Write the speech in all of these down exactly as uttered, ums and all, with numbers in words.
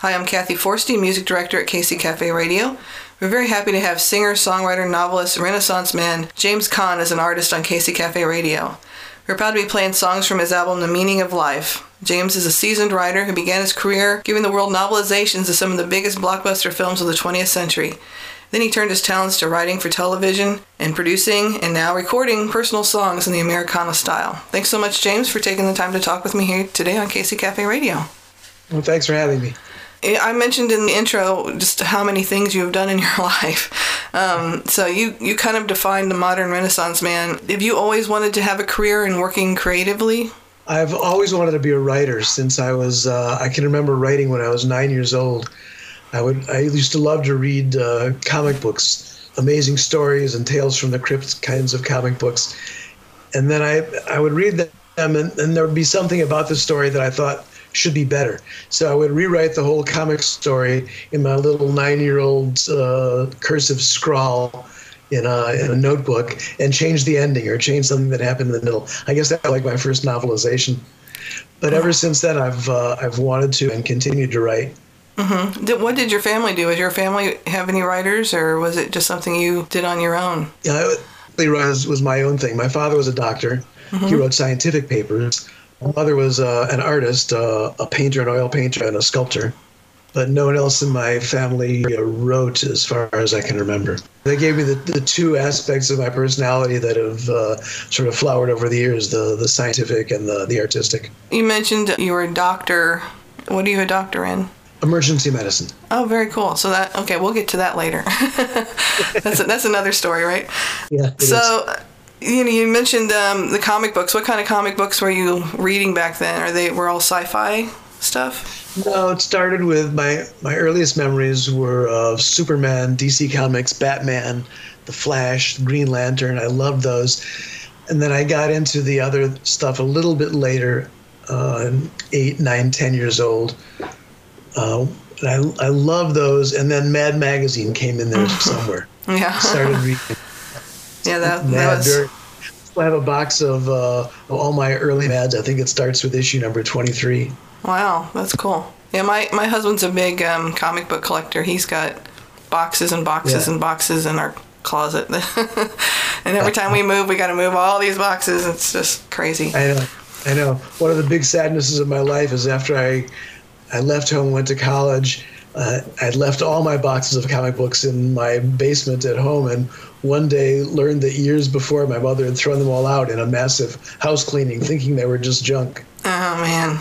Hi, I'm Kathy Forsty, Music Director at K C Cafe Radio. We're very happy to have singer, songwriter, novelist, Renaissance man James Caan as an artist on K C Cafe Radio. We're proud to be playing songs from his album, The Meaning of Life. James is a seasoned writer who began his career giving the world novelizations of some of the biggest blockbuster films of the twentieth century. Then he turned his talents to writing for television and producing and now recording personal songs in the Americana style. Thanks so much, James, for taking the time to talk with me here today on K C Cafe Radio. Well, thanks for having me. I mentioned in the intro just how many things you have done in your life. Um, so you, you kind of defined the modern Renaissance man. Have you always wanted to have a career in working creatively? I've always wanted to be a writer since I was, uh, I can remember writing when I was nine years old. I would, I used to love to read uh, comic books, amazing stories and tales from the crypt kinds of comic books. And then I, I would read them and, and there would be something about the story that I thought should be better. So I would rewrite the whole comic story in my little nine-year-old uh, cursive scrawl in a, in a notebook and change the ending or change something that happened in the middle. I guess that was like my first novelization. But ever since then, I've uh, I've wanted to and continued to write. Mm-hmm. What did your family do? Did your family have any writers, or was it just something you did on your own? Yeah, it was, was my own thing. My father was a doctor. Mm-hmm. He wrote scientific papers. My mother was uh, an artist, uh, a painter, an oil painter, and a sculptor. But no one else in my family uh, wrote as far as I can remember. They gave me the, the two aspects of my personality that have uh, sort of flowered over the years, the, the scientific and the, the artistic. You mentioned you were a doctor. What are you a doctor in? Emergency medicine. Oh, very cool. So that, okay, we'll get to that later. that's, a, that's another story, right? Yeah. So... Is. You know, you mentioned um, the comic books. What kind of comic books were you reading back then? Are they were all sci-fi stuff? No, it started with my my earliest memories were of Superman, D C Comics, Batman, The Flash, Green Lantern. I loved those, and then I got into the other stuff a little bit later, uh, eight, nine, ten years old. Uh, and I I love those, and then Mad Magazine came in there somewhere. Yeah, started reading. Yeah, that, that was... I have a box of, uh, of all my early Mads. I think it starts with issue number twenty-three. Wow, that's cool. Yeah, my, my husband's a big um, comic book collector. He's got boxes and boxes yeah. and boxes in our closet. And every time we move, we got to move all these boxes. It's just crazy. I know. I know. One of the big sadnesses of my life is after I, I left home, went to college, uh, I'd left all my boxes of comic books in my basement at home, and one day learned that years before my mother had thrown them all out in a massive house cleaning, thinking they were just junk. Oh, man.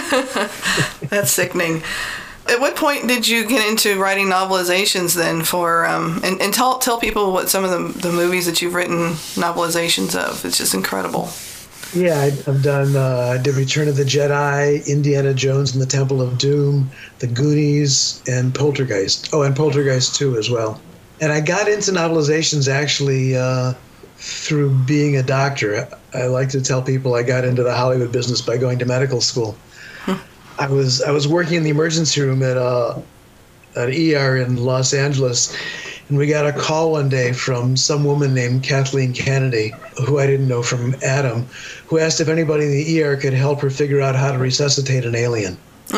That's sickening. At what point did you get into writing novelizations then for, um, and, and tell tell people what some of the, the movies that you've written novelizations of. It's just incredible. Yeah, I've done, uh, I did Return of the Jedi, Indiana Jones and the Temple of Doom, The Goonies, and Poltergeist. Oh, and Poltergeist two as well. And I got into novelizations actually uh, through being a doctor. I like to tell people I got into the Hollywood business by going to medical school. Hmm. I was I was working in the emergency room at uh, an E R in Los Angeles, and we got a call one day from some woman named Kathleen Kennedy, who I didn't know from Adam, who asked if anybody in the E R could help her figure out how to resuscitate an alien.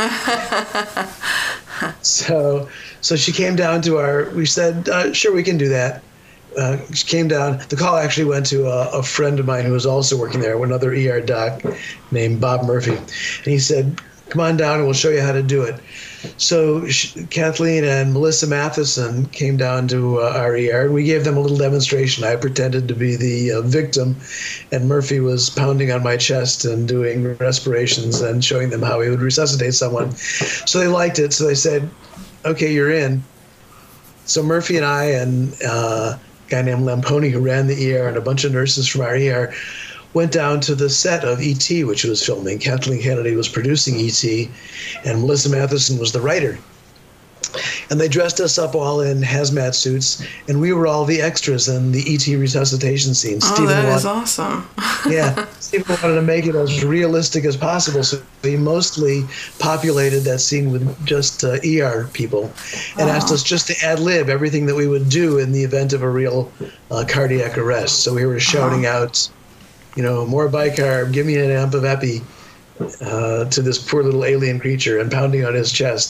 so so she came down to our, we said, uh, sure, we can do that. Uh, she came down. The call actually went to a, a friend of mine who was also working there, another E R doc named Bob Murphy. And he said, come on down and we'll show you how to do it. So she, Kathleen and Melissa Matheson came down to uh, our E R, and we gave them a little demonstration. I pretended to be the uh, victim, and Murphy was pounding on my chest and doing respirations and showing them how he would resuscitate someone. So they liked it, so they said, okay, you're in. So Murphy and I and uh, a guy named Lamponi, who ran the E R, and a bunch of nurses from our E R went down to the set of E T, which was filming. Kathleen Kennedy was producing E T, and Melissa Matheson was the writer. And they dressed us up all in hazmat suits, and we were all the extras in the E T resuscitation scene. Oh, Stephen that wanted, is awesome. yeah, Stephen wanted to make it as realistic as possible, so he mostly populated that scene with just uh, E R people, and oh. asked us just to ad-lib everything that we would do in the event of a real uh, cardiac arrest. So we were shouting oh. out, you know, more bicarb, give me an amp of epi, uh, to this poor little alien creature, and pounding on his chest.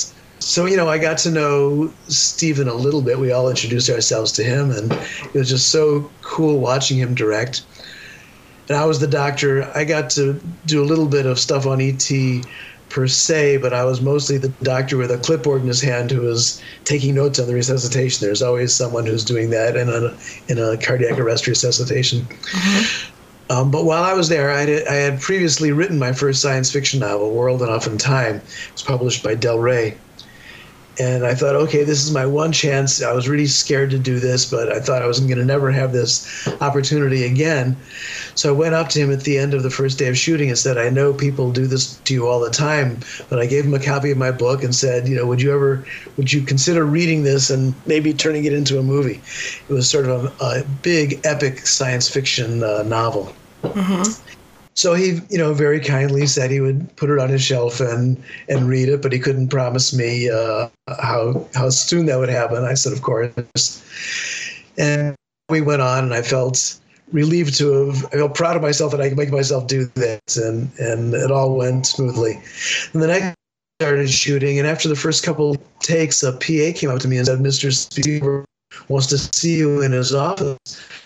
so, you know, I got to know Steven a little bit. We all introduced ourselves to him, and it was just so cool watching him direct. And I was the doctor. I got to do a little bit of stuff on E T per se, but I was mostly the doctor with a clipboard in his hand who was taking notes on the resuscitation. There's always someone who's doing that in a, in a cardiac arrest resuscitation. Mm-hmm. Um, but while I was there, I had, I had previously written my first science fiction novel, World Enough in Time. It was published by Del Rey. And I thought, okay, this is my one chance. I was really scared to do this, but I thought I was going to never have this opportunity again. So I went up to him at the end of the first day of shooting and said, I know people do this to you all the time, but I gave him a copy of my book and said, you know, would you ever, would you consider reading this and maybe turning it into a movie? It was sort of a, a big, epic science fiction uh, novel. Mm-hmm. So he, you know, very kindly said he would put it on his shelf and, and read it, but he couldn't promise me uh, how how soon that would happen. I said, of course. And we went on, and I felt relieved to have, I felt proud of myself that I could make myself do this, and, and it all went smoothly. And the next started shooting, and after the first couple takes, a P A came up to me and said, Mister Spielberg wants to see you in his office.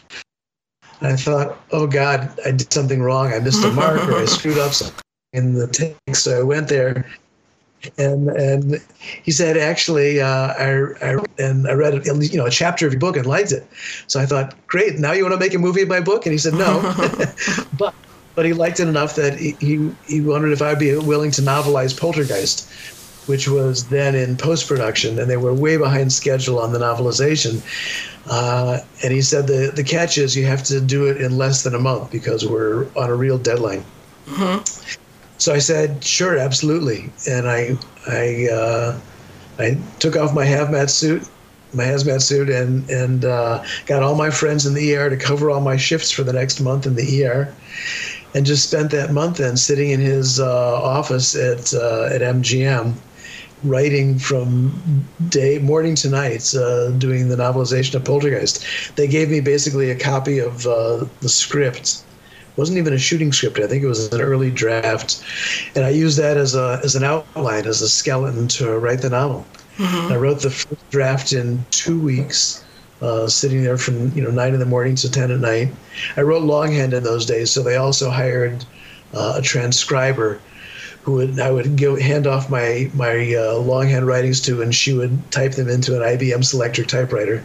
I thought, oh, God, I did something wrong. I missed a mark or I screwed up something in the take. So I went there, and and he said, actually, uh, I, I and I read you know a chapter of your book and liked it. So I thought, great, now you want to make a movie of my book? And he said, no. but but he liked it enough that he, he, he wondered if I'd be willing to novelize Poltergeist, which was then in post-production, and they were way behind schedule on the novelization. Uh, and he said the, the catch is you have to do it in less than a month because we're on a real deadline. Mm-hmm. So I said, sure, absolutely. And I I uh, I took off my hazmat suit, my hazmat suit, and and uh, got all my friends in the E R to cover all my shifts for the next month in the E R, and just spent that month then sitting in his uh, office at uh, at M G M. Writing from day morning to night, uh, doing the novelization of Poltergeist. They gave me basically a copy of uh, the script. It wasn't even a shooting script. I think it was an early draft, and I used that as a as an outline, as a skeleton to write the novel. Mm-hmm. I wrote the first draft in two weeks, uh, sitting there from you know nine in the morning to ten at night. I wrote longhand in those days, so they also hired uh, a transcriber who would I would go hand off my my uh, longhand writings to, and she would type them into an I B M Selectric typewriter.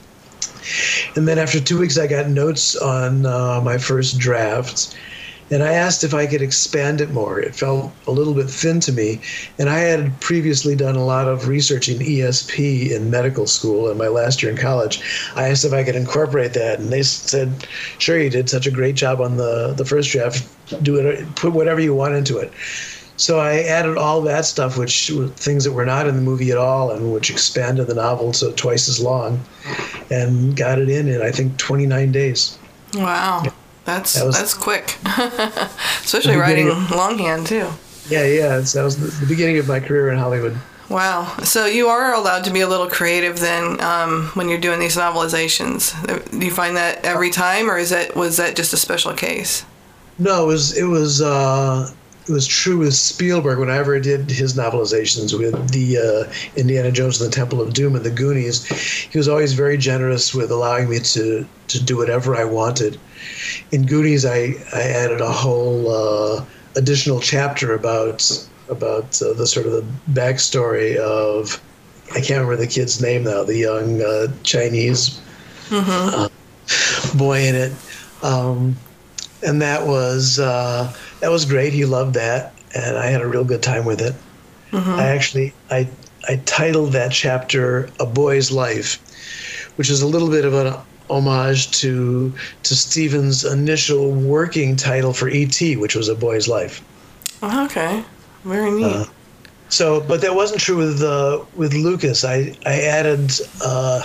And then after two weeks, I got notes on uh, my first draft, and I asked if I could expand it more. It felt a little bit thin to me, and I had previously done a lot of research in E S P in medical school in my last year in college. I asked if I could incorporate that, and they said, sure, you did such a great job on the, the first draft. Do it, put whatever you want into it. So I added all that stuff, which were things that were not in the movie at all, and which expanded the novel to twice as long, and got it in in I think twenty-nine days. Wow, that's that was, that's quick, especially writing of, longhand too. Yeah, yeah, that was the, the beginning of my career in Hollywood. Wow. So you are allowed to be a little creative then um, when you're doing these novelizations. Do you find that every time, or is that was that just a special case? No, it was it was. Uh, It was true with Spielberg whenever I did his novelizations with the uh, Indiana Jones and the Temple of Doom and the Goonies. He was always very generous with allowing me to, to do whatever I wanted. In Goonies, I, I added a whole uh, additional chapter about about uh, the sort of the backstory of, I can't remember the kid's name now, the young uh, Chinese mm-hmm. uh, boy in it. Um, and that was... Uh, That was great. He loved that, and I had a real good time with it. Mm-hmm. I actually, I, I titled that chapter "A Boy's Life," which is a little bit of an homage to to Steven's initial working title for E T, which was "A Boy's Life." Okay, very neat. Uh, so, but that wasn't true with uh, with Lucas. I I added uh,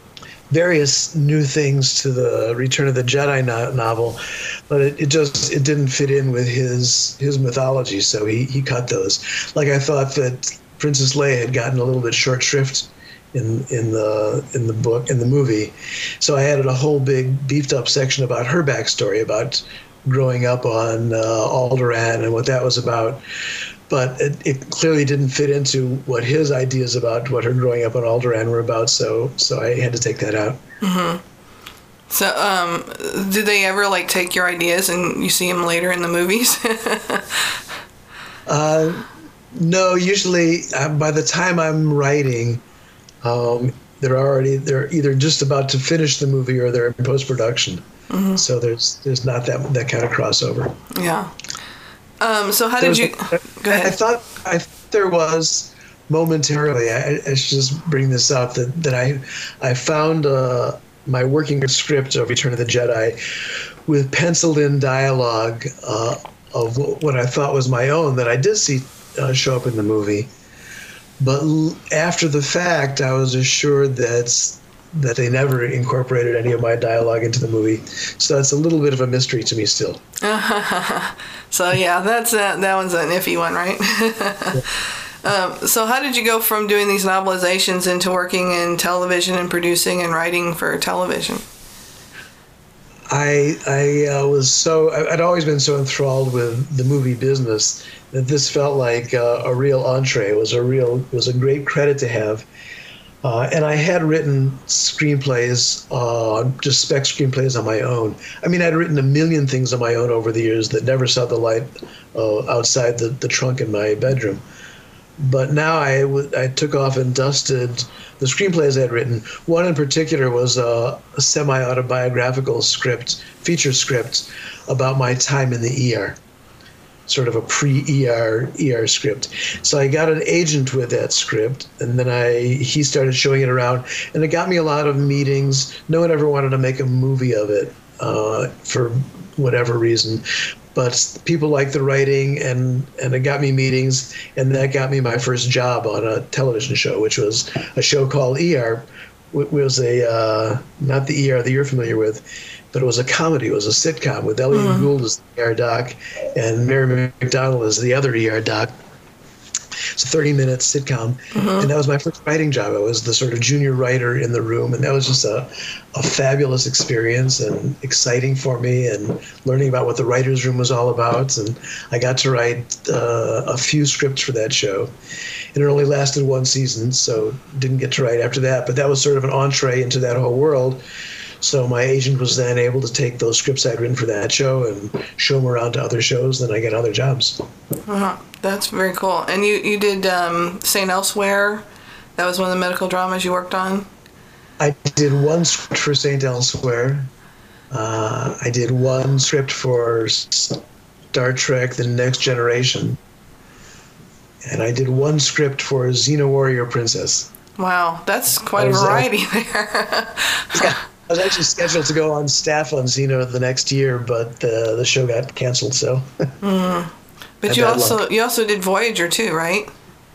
various new things to the Return of the Jedi no- novel. But it, it just it didn't fit in with his his mythology, so he, he cut those. Like I thought that Princess Leia had gotten a little bit short shrift in in the in the book in the movie, so I added a whole big beefed up section about her backstory, about growing up on uh, Alderaan and what that was about. but it, it clearly didn't fit into what his ideas about what her growing up on Alderaan were about. So so I had to take that out. Mm-hmm. So, um, do they ever like take your ideas and you see them later in the movies? uh, no, usually uh, by the time I'm writing, um, they're already they're either just about to finish the movie or they're in post production. Mm-hmm. So there's there's not that that kind of crossover. Yeah. Um, so how did you? A, go ahead. I thought I thought there was momentarily. I, I should just bring this up that that I I found. Uh, my working script of Return of the Jedi with penciled in dialogue uh, of what I thought was my own that I did see uh, show up in the movie. But l- after the fact, I was assured that that they never incorporated any of my dialogue into the movie. So it's a little bit of a mystery to me still. So yeah, that's uh, that one's an iffy one, right? Yeah. Um, so how did you go from doing these novelizations into working in television and producing and writing for television? I I uh, was so I'd always been so enthralled with the movie business that this felt like uh, a real entree. It was a real it was a great credit to have. Uh, and I had written screenplays, uh, just spec screenplays on my own. I mean, I'd written a million things on my own over the years that never saw the light uh, outside the, the trunk in my bedroom. But now I, w- I took off and dusted the screenplays I had written. One in particular was a, a semi-autobiographical script, feature script, about my time in the E R, sort of a pre-E R E R script. So I got an agent with that script, and then I he started showing it around, and it got me a lot of meetings. No one ever wanted to make a movie of it uh, for whatever reason. But people liked the writing, and, and it got me meetings, and that got me my first job on a television show, which was a show called E R. It was a, uh, not the E R that you're familiar with, but it was a comedy. It was a sitcom with Elliot mm. Gould as the E R doc and Mary McDonnell as the other E R doc. It's a thirty-minute sitcom, mm-hmm. and that was my first writing job. I was the sort of junior writer in the room, and that was just a, a fabulous experience and exciting for me, and learning about what the writer's room was all about. And I got to write uh, a few scripts for that show, and it only lasted one season, so didn't get to write after that. But that was sort of an entree into that whole world. So my agent was then able to take those scripts I'd written for that show and show them around to other shows. Then I got other jobs. Uh-huh. That's very cool. And you, you did um, Saint Elsewhere. That was one of the medical dramas you worked on? I did one script for Saint Elsewhere. Uh, I did one script for Star Trek The Next Generation. And I did one script for Xena Warrior Princess. Wow, that's quite a variety uh, there. Yeah. I was actually scheduled to go on staff on Xena the next year, but uh, the show got canceled. So, mm. But you also luck. you also did Voyager too, right?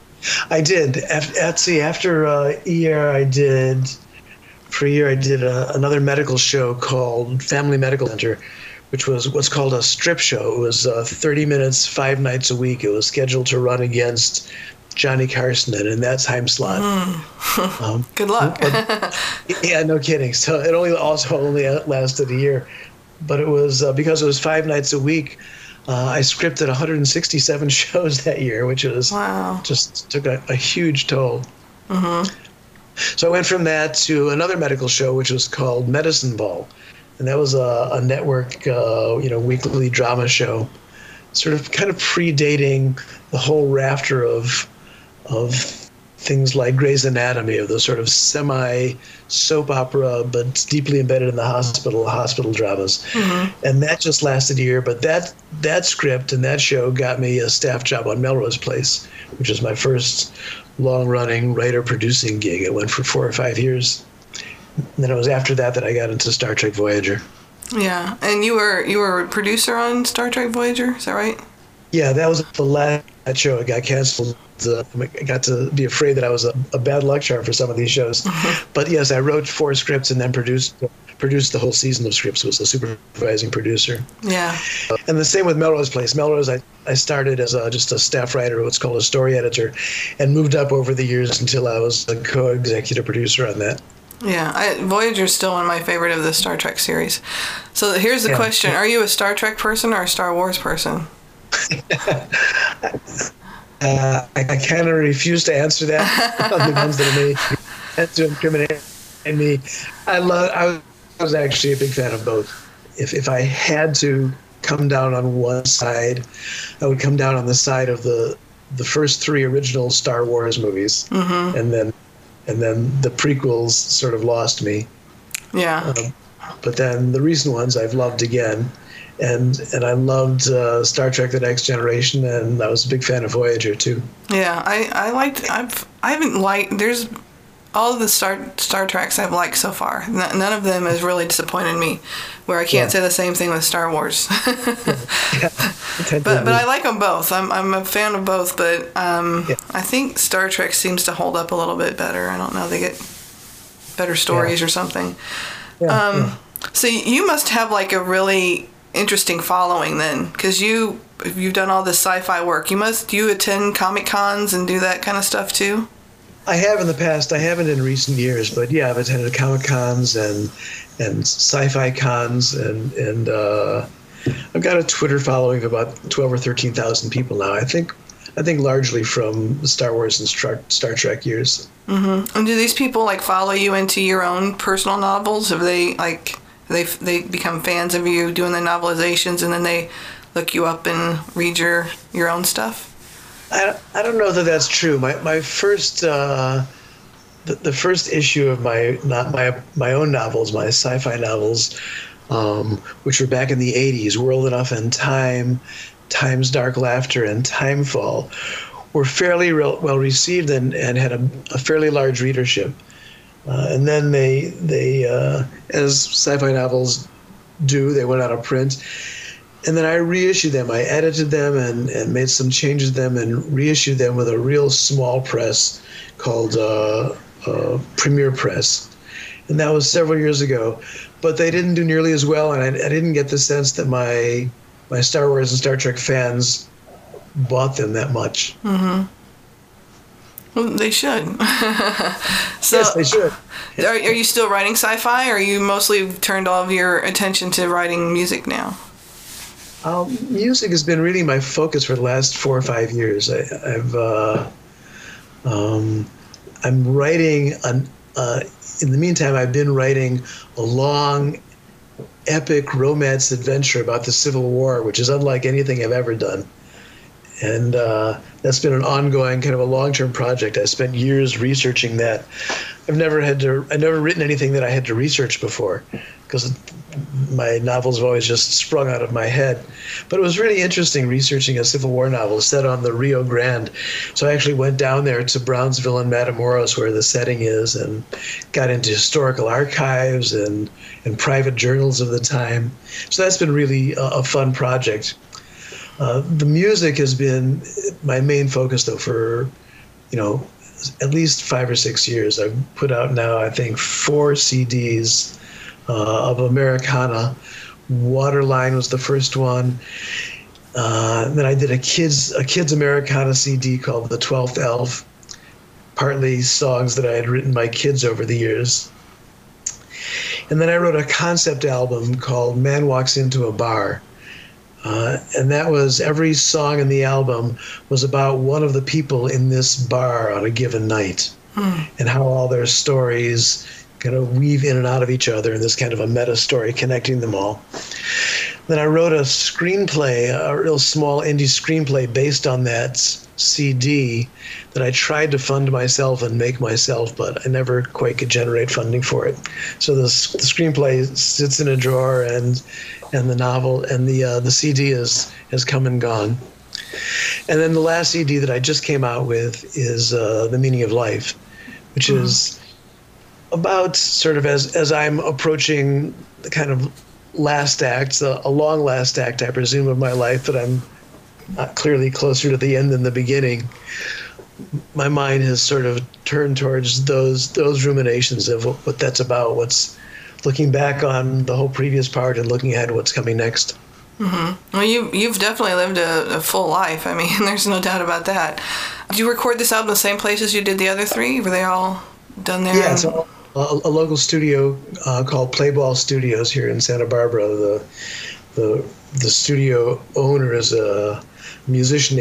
I did. At, see, after uh, E R, I did for a year. I did a, another medical show called Family Medical Center, which was what's called a strip show. It was uh, thirty minutes, five nights a week. It was scheduled to run against Johnny Carson and in that time slot. Mm. um, Good luck. but, yeah, no kidding. So it only also only lasted a year, but it was uh, because it was five nights a week. Uh, I scripted one hundred sixty-seven shows that year, which was wow. just took a, a huge toll. Mm-hmm. So I went from that to another medical show, which was called Medicine Ball, and that was a, a network, uh, you know, weekly drama show, sort of kind of predating the whole rafter of of things like Grey's Anatomy, of those sort of semi soap opera, but deeply embedded in the hospital, hospital dramas. Mm-hmm. And that just lasted a year. But that that script and that show got me a staff job on Melrose Place, which was my first long-running writer-producing gig. It went for four or five years. And then it was after that that I got into Star Trek Voyager. Yeah, and you were you were a producer on Star Trek Voyager, is that right? Yeah, that was the last show. It got canceled. Uh, I got to be afraid that I was a, a bad luck charm for some of these shows. Mm-hmm. But yes, I wrote four scripts and then produced produced the whole season of scripts. Was a supervising producer. Yeah. Uh, and the same with Melrose Place. Melrose, I, I started as a, just a staff writer, what's called a story editor, and moved up over the years until I was a co-executive producer on that. Yeah, I, Voyager's still one of my favorite of the Star Trek series. So here's the yeah. question. Are you a Star Trek person or a Star Wars person? Uh, I, I kind of refuse to answer that on the ones that are made tend to incriminate me. I love. I was actually a big fan of both. If if I had to come down on one side, I would come down on the side of the the first three original Star Wars movies, mm-hmm. and then and then the prequels sort of lost me. Yeah. Um, but then the recent ones I've loved again. And and I loved uh, Star Trek: The Next Generation, and I was a big fan of Voyager too. Yeah, I, I liked I've I haven't liked there's all of the Star Star Treks I've liked so far. N- none of them has really disappointed me. Where I can't yeah. say the same thing with Star Wars. yeah. But but I like them both. I'm I'm a fan of both. But um, yeah. I think Star Trek seems to hold up a little bit better. I don't know. They get better stories yeah. or something. Yeah, um, yeah. So you must have like a really interesting following then, because you you've done all this sci-fi work. You must do you attend comic cons and do that kind of stuff too? I have in the past. I haven't in recent years, but yeah, I've attended comic cons and and sci-fi cons, and and uh, I've got a Twitter following of about twelve or thirteen thousand people now. I think I think largely from the Star Wars and Star, Star Trek years. Mm-hmm. And do these people like follow you into your own personal novels? Have they like They they become fans of you doing the novelizations, and then they look you up and read your, your own stuff? I, I don't know that that's true. My my first uh, the, the first issue of my not my my own novels, my sci-fi novels, um, which were back in the eighties, World Enough and Time, Time's Dark Laughter, and Timefall, were fairly re- well received and, and had a, a fairly large readership. Uh, and then they, they uh, as sci-fi novels do, they went out of print. And then I reissued them. I edited them and, and made some changes to them and reissued them with a real small press called uh, uh, Premier Press. And that was several years ago. But they didn't do nearly as well, and I, I didn't get the sense that my my Star Wars and Star Trek fans bought them that much. Mm-hmm. Well, they should. So, yes, they should. Are, are you still writing sci-fi, or are you mostly turned all of your attention to writing music now? Um, music has been really my focus for the last four or five years. I, I've uh, um, I'm writing an. Uh, in the meantime, I've been writing a long, epic romance adventure about the Civil War, which is unlike anything I've ever done. And uh, that's been an ongoing kind of a long-term project. I spent years researching that. I've never had to, I've never written anything that I had to research before, because my novels have always just sprung out of my head. But it was really interesting researching a Civil War novel set on the Rio Grande. So I actually went down there to Brownsville and Matamoros, where the setting is, and got into historical archives and, and private journals of the time. So that's been really a, a fun project. Uh, the music has been my main focus, though, for, you know, at least five or six years. I've put out now, I think, four C Ds uh, of Americana. Waterline was the first one. Uh, then I did a kids a kids Americana C D called The Twelfth Elf, partly songs that I had written my kids over the years. And then I wrote a concept album called Man Walks Into a Bar. Uh, and that was, every song in the album was about one of the people in this bar on a given night, hmm. and how all their stories kind of weave in and out of each other in this kind of a meta story connecting them all. Then I wrote a screenplay, a real small indie screenplay based on that C D that I tried to fund myself and make myself, but I never quite could generate funding for it. So the, the screenplay sits in a drawer, and and the novel and the uh, the C D is has come and gone. And then the last C D that I just came out with is uh, The Meaning of Life, which mm-hmm. is about sort of as as I'm approaching the kind of last act, a, a long last act, I presume, of my life, but I'm not clearly closer to the end than the beginning. My mind has sort of turned towards those those ruminations of what, what that's about, what's looking back on the whole previous part and looking ahead what's coming next. Mm-hmm. Well, you, you've definitely lived a, a full life. I mean, there's no doubt about that. Did you record this album the same places you did the other three? Were they all done there? Yeah, it's a, a, a local studio uh, called Playball Studios here in Santa Barbara. The the the studio owner is a musician named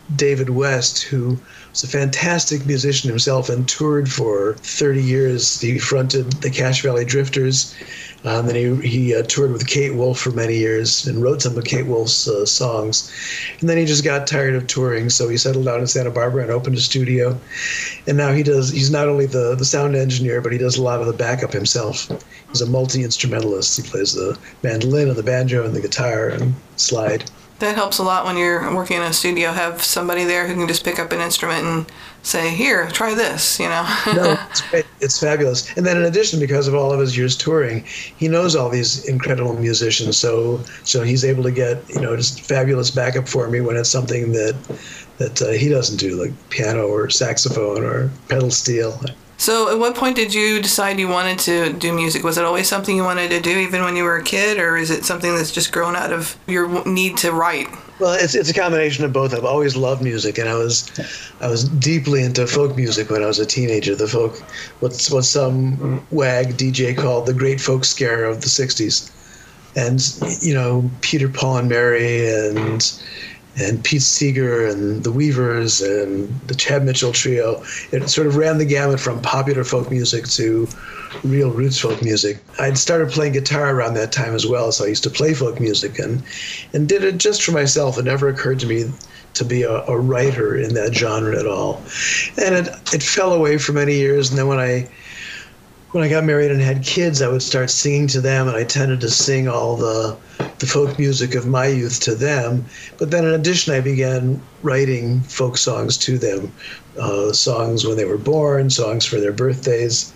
David West, who was a fantastic musician himself and toured for thirty years. He fronted the Cache Valley Drifters. Um, and he, he uh, toured with Kate Wolf for many years and wrote some of Kate Wolf's uh, songs. And then he just got tired of touring, so he settled down in Santa Barbara and opened a studio. And now he does, he's not only the, the sound engineer, but he does a lot of the backup himself. He's a multi-instrumentalist. He plays the mandolin and the banjo and the guitar and slide. That helps a lot when you're working in a studio, have somebody there who can just pick up an instrument and say, here, try this, you know? No, it's great. It's fabulous. And then in addition, because of all of his years touring, he knows all these incredible musicians. So so he's able to get, you know, just fabulous backup for me when it's something that, that uh, he doesn't do, like piano or saxophone or pedal steel. So at what point did you decide you wanted to do music? Was it always something you wanted to do even when you were a kid, or is it something that's just grown out of your need to write? Well, it's it's a combination of both. I've always loved music, and I was I was deeply into folk music when I was a teenager. The folk, what's what some wag D J called the great folk scare of the sixties. And, you know, Peter, Paul and Mary and and Pete Seeger and the Weavers and the Chad Mitchell Trio. It sort of ran the gamut from popular folk music to real roots folk music. I'd started playing guitar around that time as well, so I used to play folk music and and did it just for myself. It never occurred to me to be a, a writer in that genre at all. And it it fell away for many years, and then when I when I got married and had kids, I would start singing to them, and I tended to sing all the the folk music of my youth to them. But then in addition, I began writing folk songs to them, uh, songs when they were born, songs for their birthdays.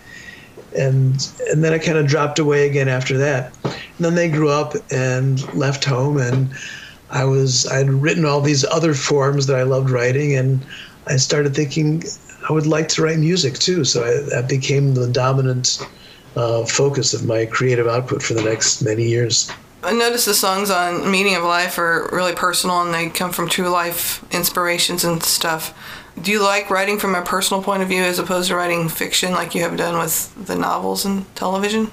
And and then I kind of dropped away again after that. And then they grew up and left home, and I was I'd written all these other forms that I loved writing, and I started thinking I would like to write music too. So I, that became the dominant uh, focus of my creative output for the next many years. I noticed the songs on Meaning of Life are really personal, and they come from true life inspirations and stuff. Do you like writing from a personal point of view as opposed to writing fiction like you have done with the novels and television?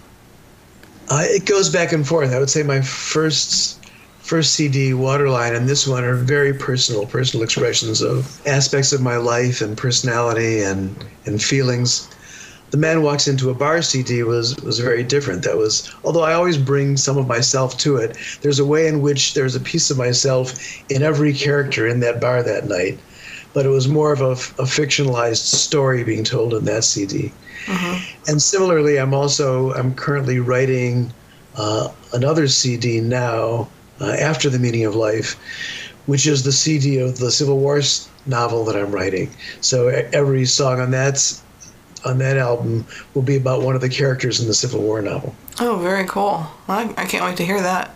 Uh, it goes back and forth. I would say my first first C D, Waterline, and this one are very personal, personal expressions of aspects of my life and personality and, and feelings. The Man Walks Into a Bar C D was, was very different. That was, although I always bring some of myself to it, there's a way in which there's a piece of myself in every character in that bar that night. But it was more of a, a fictionalized story being told in that C D. Mm-hmm. And similarly, I'm also, I'm currently writing uh, another C D now, uh, after The Meaning of Life, which is the C D of the Civil War novel that I'm writing. So every song on that on that album will be about one of the characters in the Civil War novel. Oh, very cool. I, I can't wait to hear that.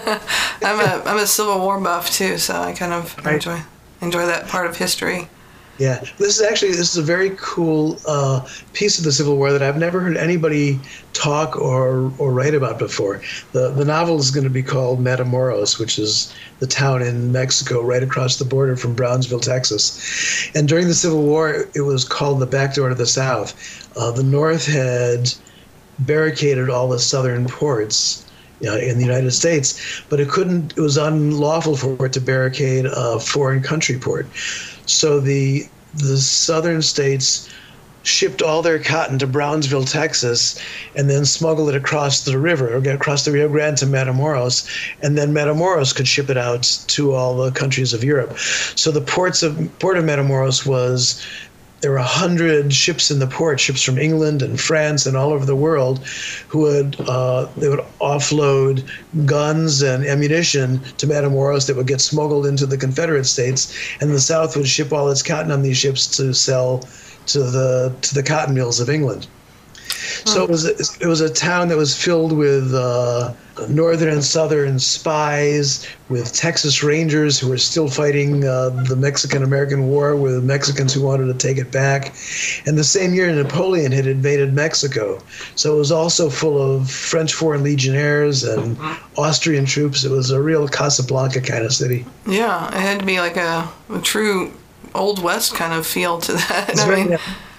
I'm a I'm a Civil War buff too, so I kind of right. enjoy enjoy that part of history. Yeah, this is actually this is a very cool uh, piece of the Civil War that I've never heard anybody talk or or write about before. The the novel is going to be called Matamoros, which is the town in Mexico right across the border from Brownsville, Texas. And during the Civil War, it was called the back door to the South. Uh, the North had barricaded all the southern ports Uh, in the United States, but it couldn't, it was unlawful for it to barricade a foreign country port. So the the southern states shipped all their cotton to Brownsville, Texas, and then smuggled it across the river, or across the Rio Grande to Matamoros, and then Matamoros could ship it out to all the countries of Europe. So the ports of port of Matamoros was, there were a hundred ships in the port, ships from England and France and all over the world, who would uh, they would offload guns and ammunition to Matamoros that would get smuggled into the Confederate States, and the South would ship all its cotton on these ships to sell to the to the cotton mills of England. So it was it was a town that was filled with uh, northern and southern spies, with Texas Rangers who were still fighting uh, the Mexican-American War with Mexicans who wanted to take it back. And the same year, Napoleon had invaded Mexico. So it was also full of French Foreign Legionnaires and Austrian troops. It was a real Casablanca kind of city. Yeah, it had to be like a, a true Old West kind of feel to that. I mean,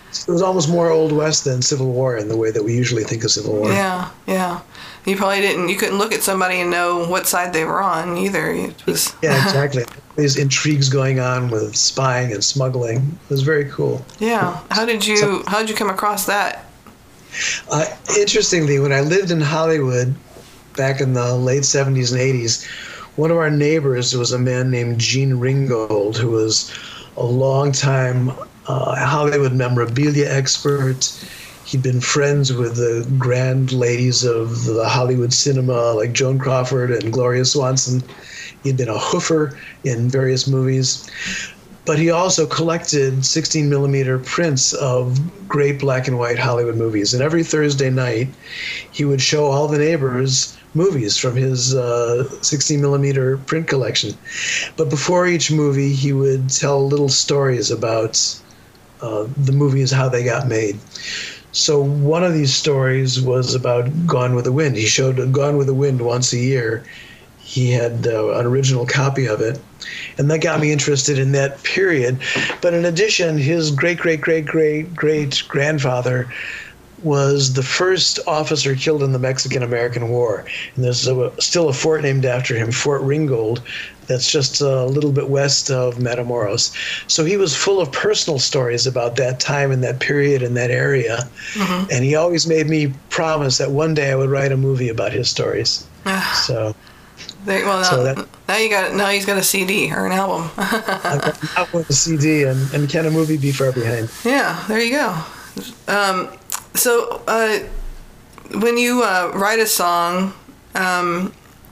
It was almost more Old West than Civil War in the way that we usually think of Civil War. Yeah, yeah. You probably didn't, you couldn't look at somebody and know what side they were on either. It was Yeah, exactly. These intrigues going on with spying and smuggling. It was very cool. Yeah. How did you, so, how did you come across that? Uh, interestingly, when I lived in Hollywood back in the late seventies and eighties, one of our neighbors was a man named Gene Ringgold, who was a long-time uh, Hollywood memorabilia expert. He'd been friends with the grand ladies of the Hollywood cinema, like Joan Crawford and Gloria Swanson. He'd been a hoofer in various movies. But he also collected sixteen millimeter prints of great black and white Hollywood movies. And every Thursday night, he would show all the neighbors movies from his uh, sixteen millimeter print collection. But before each movie, he would tell little stories about uh, the movies, how they got made. So one of these stories was about Gone with the Wind. He showed Gone with the Wind once a year. He had uh, an original copy of it. And that got me interested in that period. But in addition, his great, great, great, great, great grandfather was the first officer killed in the Mexican-American War. And there's a, still a fort named after him, Fort Ringgold, that's just a little bit west of Matamoros. So he was full of personal stories about that time and that period and that area. Mm-hmm. And he always made me promise that one day I would write a movie about his stories. so... There, well, now, so that, now you got now he's got a C D or an album. I've got an album, a C D, and, and can a movie be far behind? Yeah, there you go. Um, so uh, when you uh, write a song, um,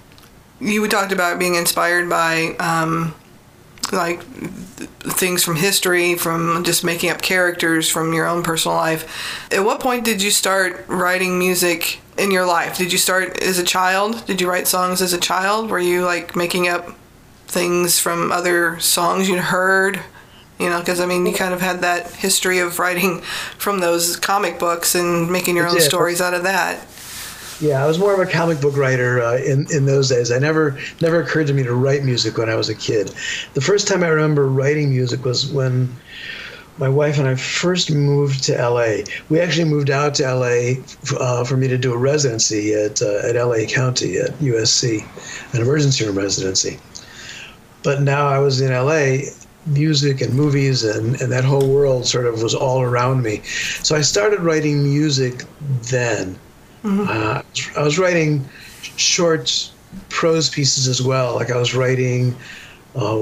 you talked about being inspired by um, like things from history, from just making up characters from your own personal life. At what point did you start writing music in your life? Did you start as a child? Did you write songs as a child? Were you like making up things from other songs you'd heard? You know, because I mean, you kind of had that history of writing from those comic books and making your own stories out of that. Yeah, I was more of a comic book writer uh, in in those days. I never never occurred to me to write music when I was a kid. The first time I remember writing music was when my wife and I first moved to L A. We actually moved out to L A uh, for me to do a residency at uh, at L A County at U S C, an emergency room residency. But now I was in L A, music and movies and, and that whole world sort of was all around me. So I started writing music then. Mm-hmm. Uh, I was writing short prose pieces as well. Like I was writing uh,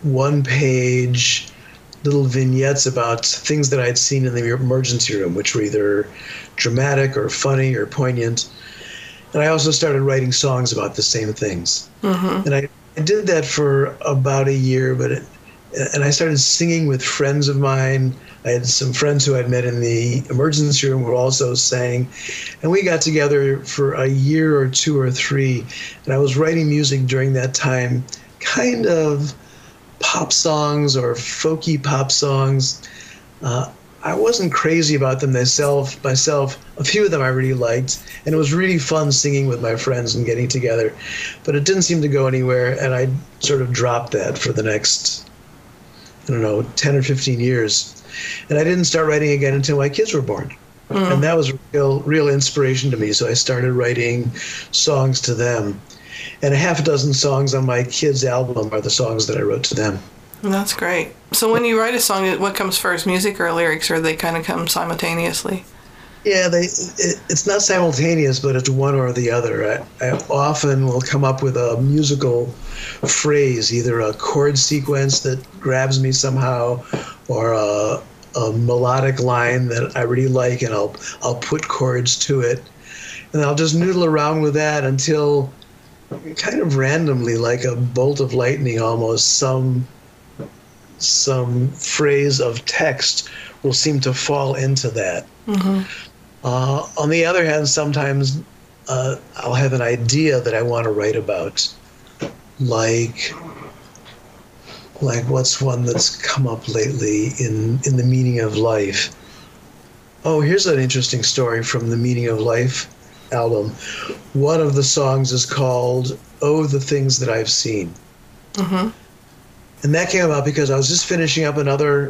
one-page little vignettes about things that I'd seen in the emergency room, which were either dramatic or funny or poignant. And I also started writing songs about the same things. Mm-hmm. And I, I did that for about a year, but it, and I started singing with friends of mine. I had some friends who I'd met in the emergency room who also sang. And we got together for a year or two or three. And I was writing music during that time, kind of pop songs or folky pop songs. Uh, I wasn't crazy about them myself. Myself, a few of them I really liked, and it was really fun singing with my friends and getting together. But it didn't seem to go anywhere, and I sort of dropped that for the next, I don't know, ten or fifteen years. And I didn't start writing again until my kids were born. Mm. And that was real, real inspiration to me. So I started writing songs to them. And a half a dozen songs on my kids' album are the songs that I wrote to them. That's great. So when you write a song, what comes first, music or lyrics, or they kind of come simultaneously? Yeah, they. It, it's not simultaneous, but it's one or the other. I, I often will come up with a musical phrase, either a chord sequence that grabs me somehow, or a, a melodic line that I really like, and I'll I'll put chords to it, and I'll just noodle around with that until, kind of randomly, like a bolt of lightning almost, some some phrase of text will seem to fall into that. Mm-hmm. Uh, on the other hand, sometimes uh, I'll have an idea that I want to write about, like like what's one that's come up lately in, in The Meaning of Life. Oh, here's an interesting story from the Meaning of Life album. One of the songs is called Oh, the Things That I've Seen. Mm-hmm. And that came about because I was just finishing up another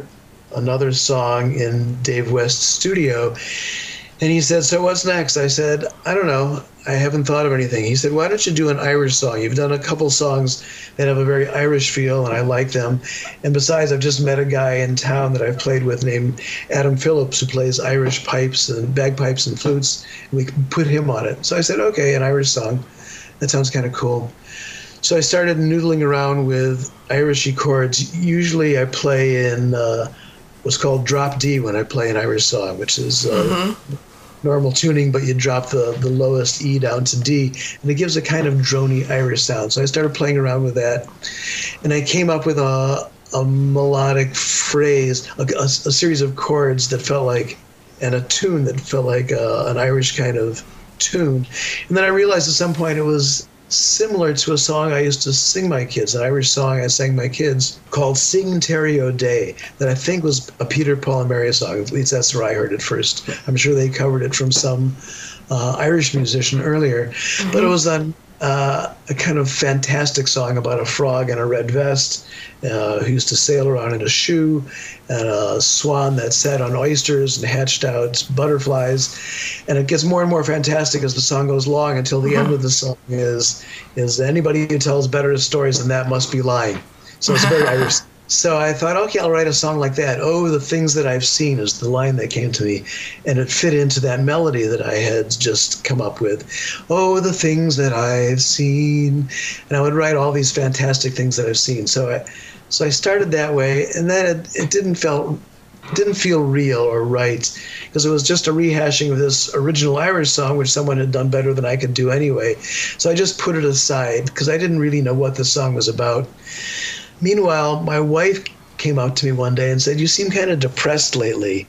another song in Dave West's studio. And he said, so what's next? I said, I don't know. I haven't thought of anything. He said, why don't you do an Irish song? You've done a couple songs that have a very Irish feel, and I like them. And besides, I've just met a guy in town that I've played with named Adam Phillips, who plays Irish pipes and bagpipes and flutes. And we can put him on it. So I said, okay, an Irish song. That sounds kind of cool. So I started noodling around with Irishy chords. Usually I play in uh, what's called drop D when I play an Irish song, which is uh, mm-hmm. normal tuning, but you drop the, the lowest E down to D, and it gives a kind of drony Irish sound. So I started playing around with that, and I came up with a, a melodic phrase, a, a, a series of chords that felt like, and a tune that felt like uh, an Irish kind of tune. And then I realized at some point it was similar to a song I used to sing my kids, an Irish song I sang my kids called Sing Terry O'Day, that I think was a Peter, Paul, and Mary song. At least that's where I heard it first. I'm sure they covered it from some uh, Irish musician earlier. Mm-hmm. But it was on uh, a kind of fantastic song about a frog in a red vest uh, who used to sail around in a shoe, and a swan that sat on oysters and hatched out butterflies. And it gets more and more fantastic as the song goes along, until the mm-hmm. end of the song is is anybody who tells better stories than that must be lying. So it's very Irish. So I thought, okay, I'll write a song like that. Oh, the things that I've seen is the line that came to me. And it fit into that melody that I had just come up with. Oh, the things that I've seen. And I would write all these fantastic things that I've seen. So I, so I started that way. And then it, it didn't felt didn't feel real or right, because it was just a rehashing of this original Irish song, which someone had done better than I could do anyway. So I just put it aside, because I didn't really know what the song was about. Meanwhile, my wife came out to me one day and said, you seem kind of depressed lately.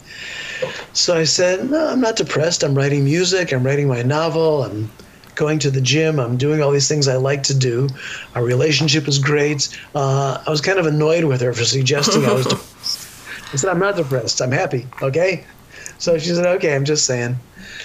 So I said, no, I'm not depressed. I'm writing music. I'm writing my novel. I'm going to the gym. I'm doing all these things I like to do. Our relationship is great. Uh, I was kind of annoyed with her for suggesting I was depressed. I said, I'm not depressed. I'm happy. Okay? So she said, okay, I'm just saying.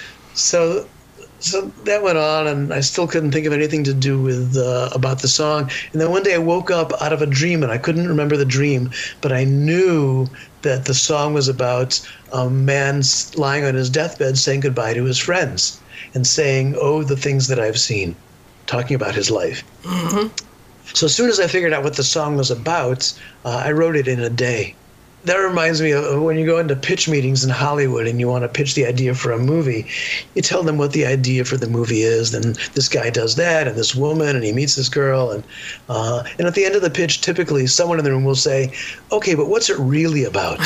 So So that went on, and I still couldn't think of anything to do with uh, about the song. And then one day I woke up out of a dream, and I couldn't remember the dream, but I knew that the song was about a man lying on his deathbed saying goodbye to his friends and saying, oh, the things that I've seen, talking about his life. Mm-hmm. So as soon as I figured out what the song was about, uh, I wrote it in a day. That reminds me of when you go into pitch meetings in Hollywood and you want to pitch the idea for a movie, you tell them what the idea for the movie is, and this guy does that, and this woman, and he meets this girl, and uh, and at the end of the pitch, typically someone in the room will say, okay, but what's it really about?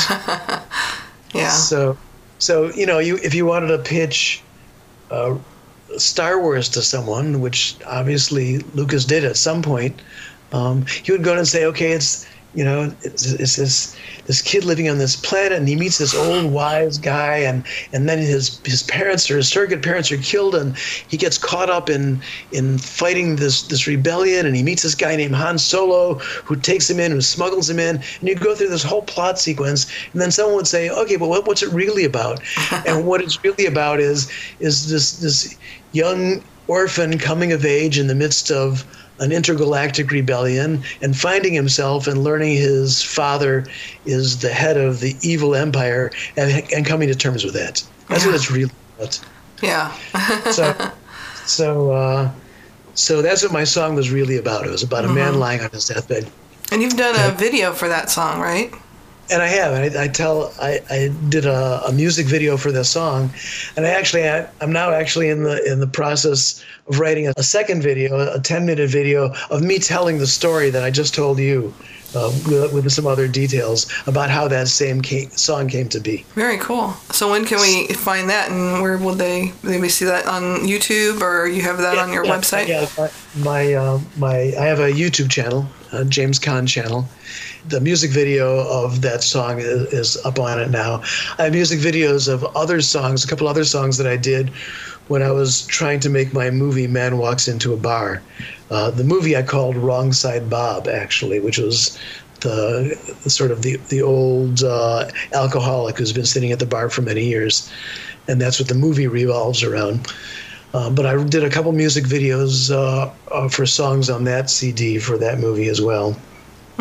Yeah. So, so you know, you if you wanted to pitch uh, Star Wars to someone, which obviously Lucas did at some point, um, he would go in and say, okay, it's, you know, it's, it's this this kid living on this planet, and he meets this old wise guy, and, and then his his parents or his surrogate parents are killed, and he gets caught up in in fighting this this rebellion, and he meets this guy named Han Solo who takes him in, who smuggles him in, and you go through this whole plot sequence, and then someone would say, okay, but what, what's it really about? And what it's really about is is this this young orphan coming of age in the midst of an intergalactic rebellion and finding himself and learning his father is the head of the evil empire, and, and coming to terms with that. That's yeah. what it's really about. Yeah. so, so, uh, so that's what my song was really about. It was about mm-hmm. a man lying on his deathbed. And you've done a video for that song, right? And I have. I, I tell. I, I did a, a music video for this song, and I actually I, I'm now actually in the in the process of writing a, a second video, a ten minute video of me telling the story that I just told you, uh, with, with some other details about how that same came, song came to be. Very cool. So when can we find that, and where will they maybe see that on YouTube, or you have that yeah, on your yeah, website? Yeah, my my, uh, my I have a YouTube channel, a James Caan channel. The music video of that song is, is up on it now. I have music videos of other songs, a couple other songs that I did when I was trying to make my movie Man Walks Into a Bar. Uh, the movie I called Wrong Side Bob, actually, which was the, the sort of the, the old uh, alcoholic who's been sitting at the bar for many years. And that's what the movie revolves around. Uh, but I did a couple music videos uh, uh, for songs on that C D for that movie as well.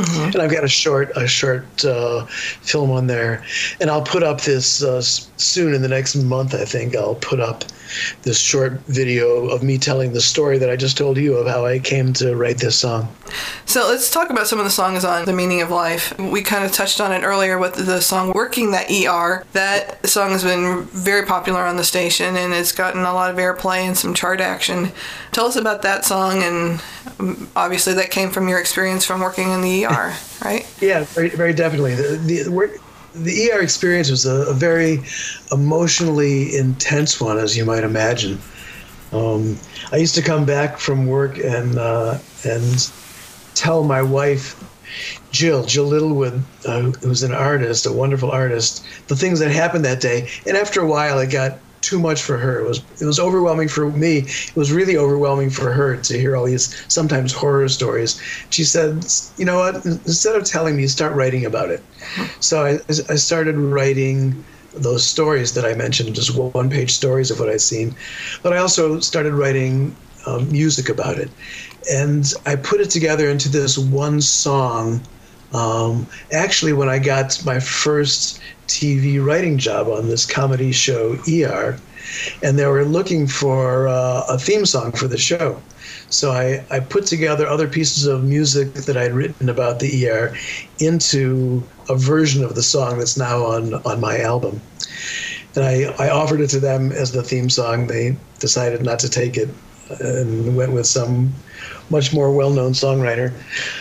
Mm-hmm. And I've got a short, a short uh, film on there, and I'll put up this uh, soon in the next month. I think I'll put up this short video of me telling the story that I just told you of how I came to write this song. So let's talk about some of the songs on The Meaning of Life. We kind of touched on it earlier with the song Working That E R. That song has been very popular on the station, and it's gotten a lot of airplay and some chart action. Tell us about that song, and obviously that came from your experience from working in the E R, right? Yeah, very, very definitely. The, the, the work, the E R experience was a, a very emotionally intense one, as you might imagine. Um, I used to come back from work and uh, and tell my wife, Jill, Jill Littlewood, uh, who's an artist, a wonderful artist, the things that happened that day. And after a while, it got too much for her. It was it was overwhelming for me. It was really overwhelming for her to hear all these sometimes horror stories. She said, you know what, instead of telling me, start writing about it. So I, I started writing those stories that I mentioned, just one-page stories of what I'd seen. But I also started writing um, music about it. And I put it together into this one song. Um, actually, when I got my first T V writing job on this comedy show, E R, and they were looking for uh, a theme song for the show. So I, I put together other pieces of music that I'd written about the E R into a version of the song that's now on, on my album. And I, I offered it to them as the theme song. They decided not to take it and went with some much more well-known songwriter.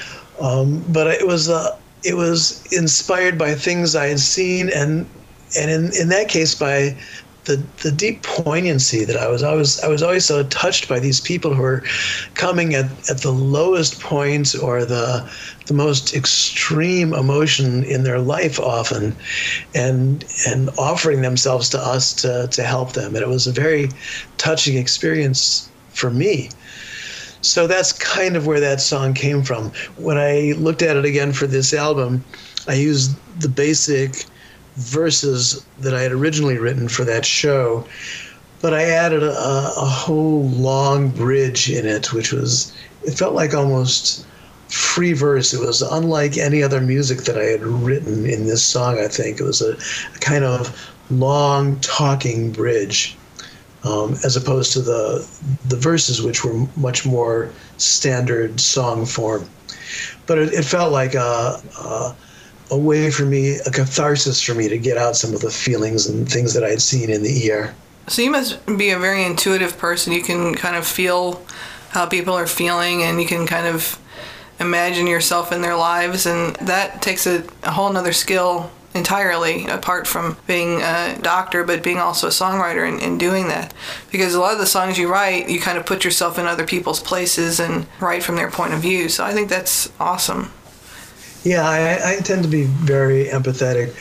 Um, but it was uh, it was inspired by things I had seen, and and in, in that case by the the deep poignancy that I was always I was always so touched by these people who are coming at, at the lowest point or the the most extreme emotion in their life often, and and offering themselves to us to to help them. And it was a very touching experience for me. So that's kind of where that song came from. When I looked at it again for this album, I used the basic verses that I had originally written for that show, but I added a, a whole long bridge in it, which was, it felt like almost free verse. It was unlike any other music that I had written in this song, I think. It was a, a kind of long talking bridge. Um, as opposed to the the verses, which were much more standard song form. But it, it felt like a, a, a way for me, a catharsis for me to get out some of the feelings and things that I'd seen in the E R. So you must be a very intuitive person. You can kind of feel how people are feeling, and you can kind of imagine yourself in their lives, and that takes a, a whole nother skill entirely, apart from being a doctor, but being also a songwriter and, and doing that. Because a lot of the songs you write, you kind of put yourself in other people's places and write from their point of view. So I think that's awesome. Yeah, I, I tend to be very empathetic.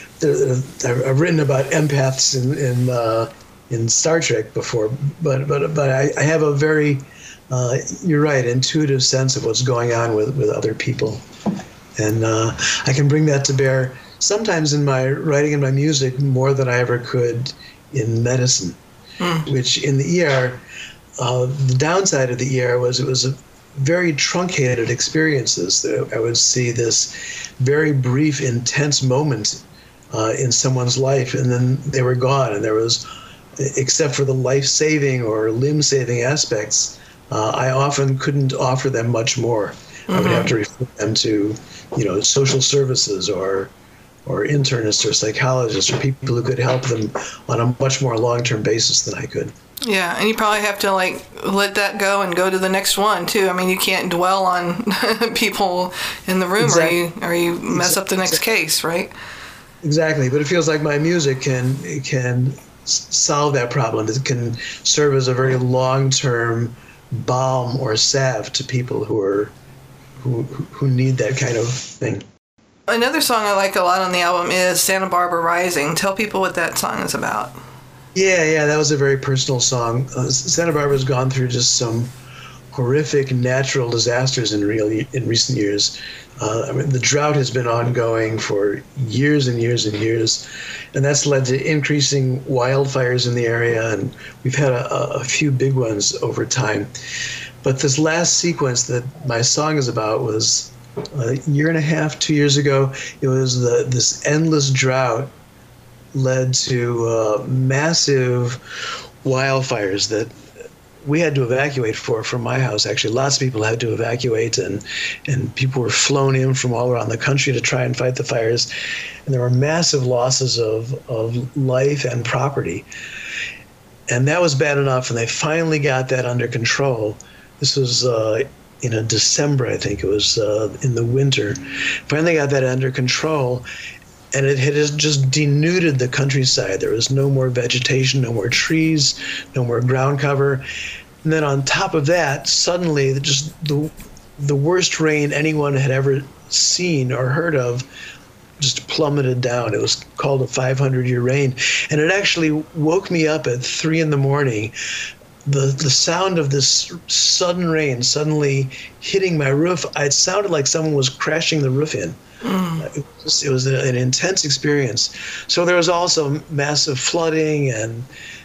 I've written about empaths in in, uh, in Star Trek before, but but but I, I have a very, uh, you're right, intuitive sense of what's going on with, with other people. And uh, I can bring that to bear sometimes in my writing and my music more than I ever could in medicine, mm. which in the E R, uh, the downside of the E R was it was a very truncated experiences. I would see this very brief, intense moment uh, in someone's life, and then they were gone, and there was, except for the life-saving or limb-saving aspects, uh, I often couldn't offer them much more. Mm-hmm. I would have to refer them to, you know, social services or or internists or psychologists or people who could help them on a much more long-term basis than I could. Yeah, and you probably have to like let that go and go to the next one too. I mean, you can't dwell on people in the room exactly. or you or you mess up the next exactly. case, right? Exactly, but it feels like my music can can solve that problem. It can serve as a very long-term balm or salve to people who are who who need that kind of thing. Another song I like a lot on the album is Santa Barbara Rising. Tell people what that song is about. Yeah, yeah, that was a very personal song. Uh, Santa Barbara's gone through just some horrific natural disasters in real in recent years. Uh, I mean, the drought has been ongoing for years and years and years, and that's led to increasing wildfires in the area, and we've had a, a few big ones over time. But this last sequence that my song is about was a year and a half, two years ago, it was the this endless drought led to uh, massive wildfires that we had to evacuate for from my house. Actually, lots of people had to evacuate, and and people were flown in from all around the country to try and fight the fires. And there were massive losses of, of life and property. And that was bad enough, and they finally got that under control. This was uh, in a December, I think it was, uh, in the winter. Finally got that under control, and it had just denuded the countryside. There was no more vegetation, no more trees, no more ground cover. And then on top of that, suddenly just the the worst rain anyone had ever seen or heard of just plummeted down. It was called a five hundred year rain. And it actually woke me up at three in the morning. The the sound of this sudden rain suddenly hitting my roof, it sounded like someone was crashing the roof in. Mm. It was, it was an intense experience. So there was also massive flooding, and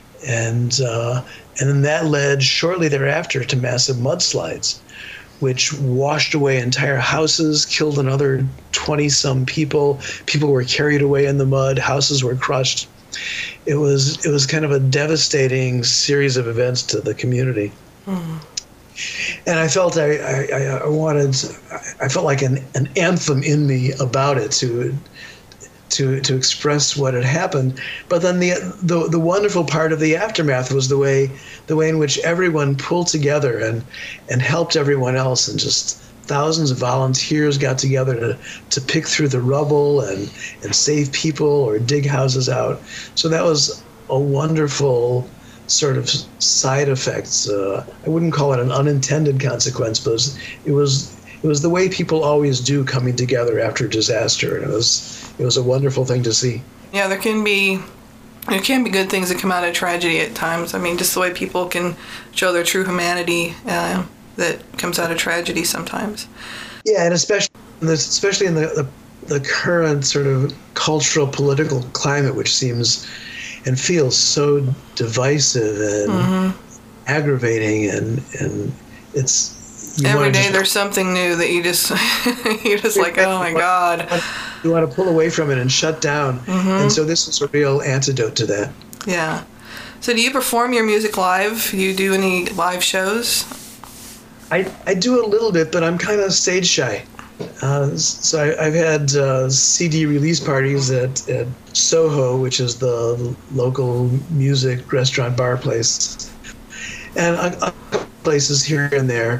and uh, and then that led shortly thereafter to massive mudslides, which washed away entire houses, killed another twenty some people. People were carried away in the mud. Houses were crushed. It was it was kind of a devastating series of events to the community. Mm. And I felt I, I, I wanted, I felt like an, an anthem in me about it to, to, to express what had happened. But then the, the, the wonderful part of the aftermath was the way, the way in which everyone pulled together and, and helped everyone else, and just thousands of volunteers got together to, to pick through the rubble and, and save people or dig houses out. So that was a wonderful sort of side effects. Uh, I wouldn't call it an unintended consequence, but it was, it was it was the way people always do coming together after disaster, and it was it was a wonderful thing to see. Yeah, there can be there can be good things that come out of tragedy at times. I mean, just the way people can show their true humanity uh, that comes out of tragedy sometimes. Yeah, and especially in this, especially in the, the the current sort of cultural political climate, which seems and feels so divisive and mm-hmm. aggravating, and and it's you every day just, there's something new that you just you're just like, oh my god, you want to pull away from it and shut down. Mm-hmm. And so this is a real antidote to that. Yeah. So do you perform your music live? Do you do any live shows? I I do a little bit, but I'm kind of stage shy. Uh, so I, I've had uh, C D release parties at, at Soho, which is the local music restaurant bar place, and a, a couple places here and there.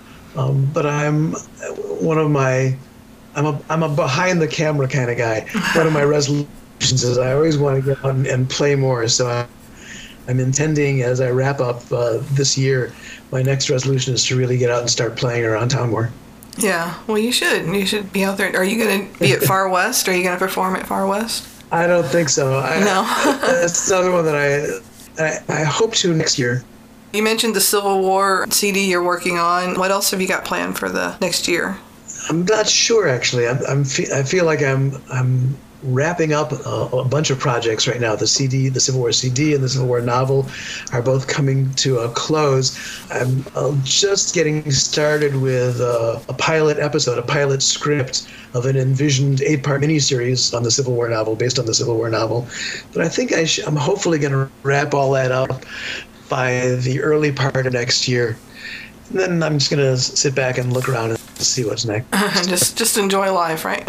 Um, but I'm one of my, I'm a I'm a behind the camera kind of guy. One of my resolutions is I always want to get on and play more. So I, I'm intending, as I wrap up uh, this year, my next resolution is to really get out and start playing around town more. Yeah, well, you should. You should be out there. Are you going to be at Far West? Are you going to perform at Far West? I don't think so. I, no. That's another one that I, I I hope to next year. You mentioned the Civil War C D you're working on. What else have you got planned for the next year? I'm not sure, actually. I'm, I'm fe- I feel like I'm I'm wrapping up a, a bunch of projects right now. The C D, the Civil War C D, and the Civil War novel are both coming to a close. I'm uh, just getting started with uh, a pilot episode, a pilot script of an envisioned eight-part miniseries on the Civil War novel, based on the Civil War novel. But I think I sh- I'm hopefully going to wrap all that up by the early part of next year. And then I'm just going to sit back and look around and see what's next. just just enjoy life, right?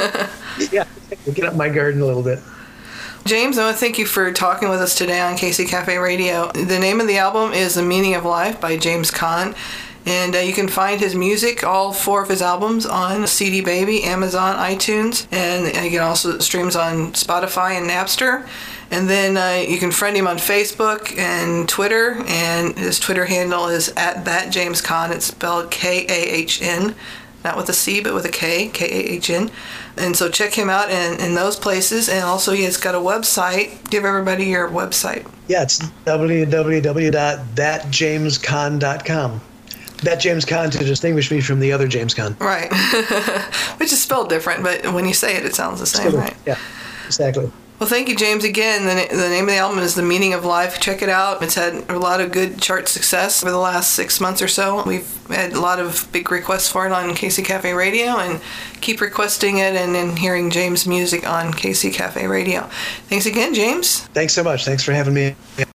Yeah, get up my garden a little bit. James, I want to thank you for talking with us today on K C Cafe Radio. The name of the album is The Meaning of Life by James Caan. And uh, you can find his music, all four of his albums, on C D Baby, Amazon, iTunes, and you can also streams on Spotify and Napster. And then uh, you can friend him on Facebook and Twitter, and his Twitter handle is at that James Caan. It's spelled K A H N, not with a C, but with a K, K A H N. And so check him out in, in those places. And also he has got a website. Give everybody your website. Yeah, it's w w w dot that james caan dot com. That James Caan to distinguish me from the other James Caan. Right. Which is spelled different, but when you say it, it sounds the same, right? Yeah, exactly. Well, thank you, James. Again, the, the name of the album is The Meaning of Life. Check it out. It's had a lot of good chart success over the last six months or so. We've had a lot of big requests for it on K C Cafe Radio, and keep requesting it and, and hearing James' music on K C Cafe Radio. Thanks again, James. Thanks so much. Thanks for having me.